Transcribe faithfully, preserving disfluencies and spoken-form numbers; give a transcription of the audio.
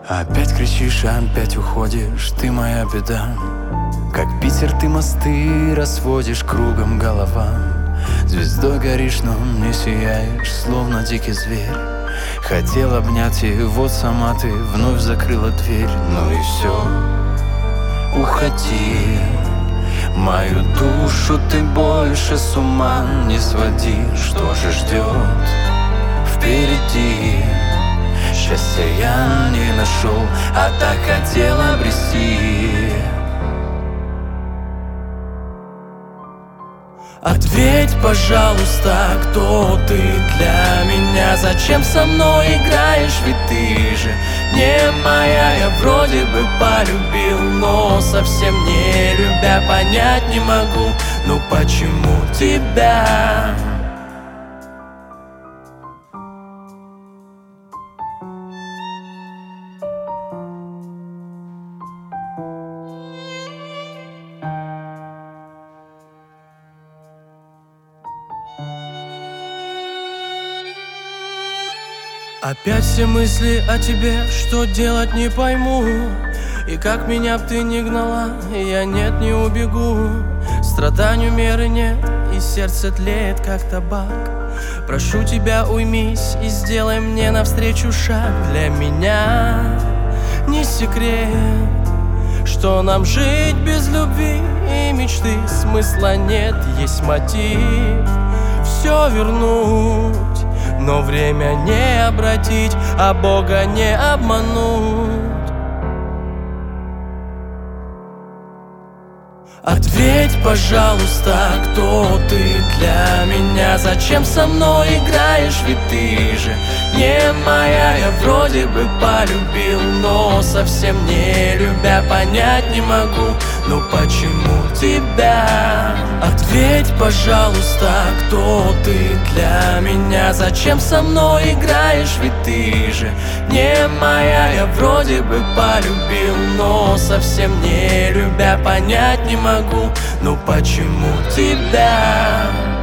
Опять кричишь, опять уходишь, ты моя беда. Как Питер ты мосты разводишь кругом голова. Звездой горишь, но не сияешь, словно дикий зверь. Хотел обнять, и вот сама ты вновь закрыла дверь. Ну и все, уходи. Мою душу ты больше с ума не своди. Что же ждет впереди? Счастья я не нашел, а так хотел обрести. Ответь, пожалуйста, кто ты для меня? Зачем со мной играешь, ведь ты же не моя. Я вроде бы полюбил, но совсем не любя. Понять не могу, ну почему тебя? Опять все мысли о тебе, что делать не пойму. И как меня б ты не гнала, я нет, не убегу. Страданию меры нет, и сердце тлеет, как табак. Прошу тебя, уймись и сделай мне навстречу шаг. Для меня не секрет, что нам жить без любви и мечты смысла нет. Есть мотив все вернуть, но время не обратить, а Бога не обмануть. Ответь, пожалуйста, кто ты для меня? Зачем со мной играешь, ведь ты же не моя. Я вроде бы полюбил, но совсем не любя. Понять не могу, ну почему тебя? Ответь, пожалуйста, кто ты для меня? Зачем со мной играешь, ведь ты же не моя. Я вроде бы полюбил, но совсем не любя. Понять не могу, ну почему тебя?